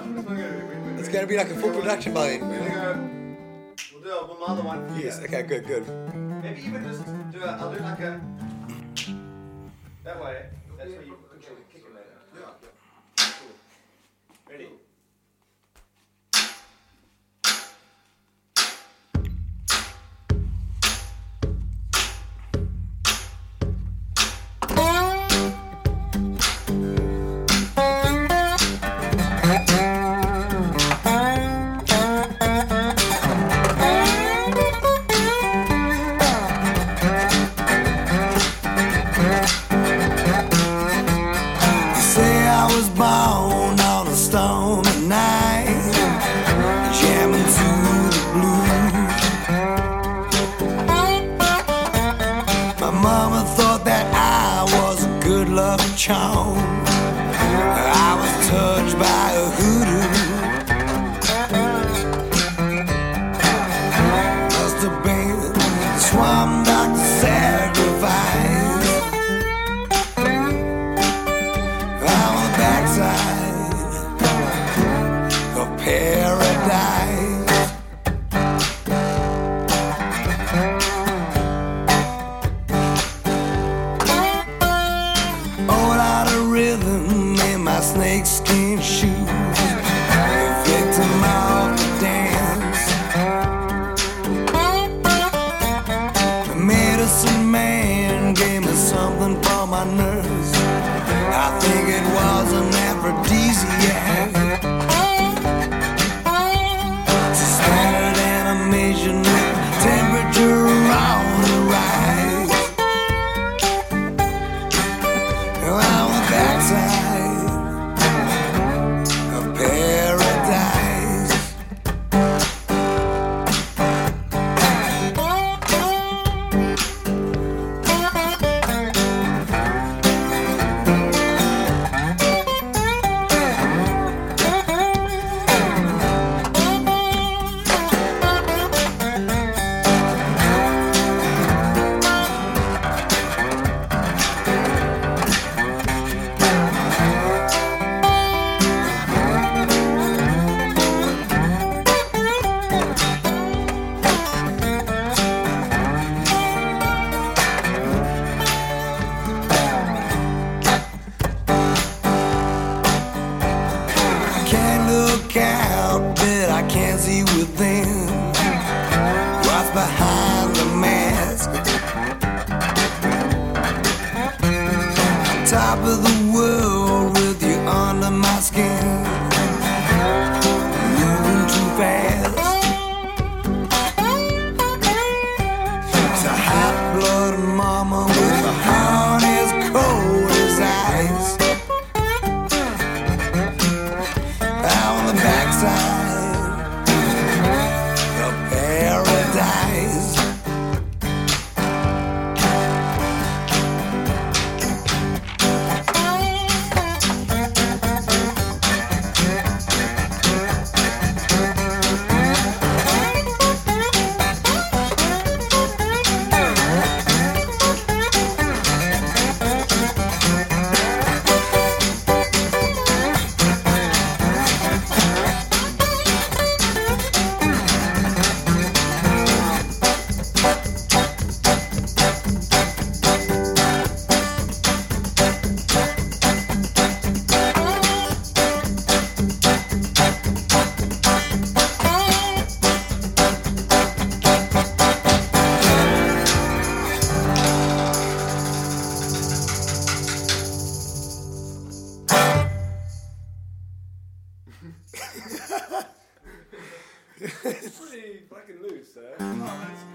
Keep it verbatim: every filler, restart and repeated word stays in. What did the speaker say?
It's going to be like a full production by then. We're gonna go. We'll do a one other one for you. Yes, okay, good, good. Maybe even just do a. I'll do like a. That way. That's where you control the kicker later. Yeah. Cool. Ready? Born on a stormy night, jamming to the blues. My mama thought that I was a good luck charm. I was touched by a hoodoo. Must have been the swamp doctor sacrifice. Paradise. Oh, lot of rhythm in my snakeskin shoes, a victim of the dance. The medicine man gave me something for my nerves. I think it was an aphrodisiac. Temperature on the rise. On the backside of paradise. Look out, but I can't see within. What's behind the mask? On top of the world with you under my skin. Moving too fast. It's a hot-blooded mama with a heart as cold as ice. On the backside of paradise. It's pretty fucking loose, eh?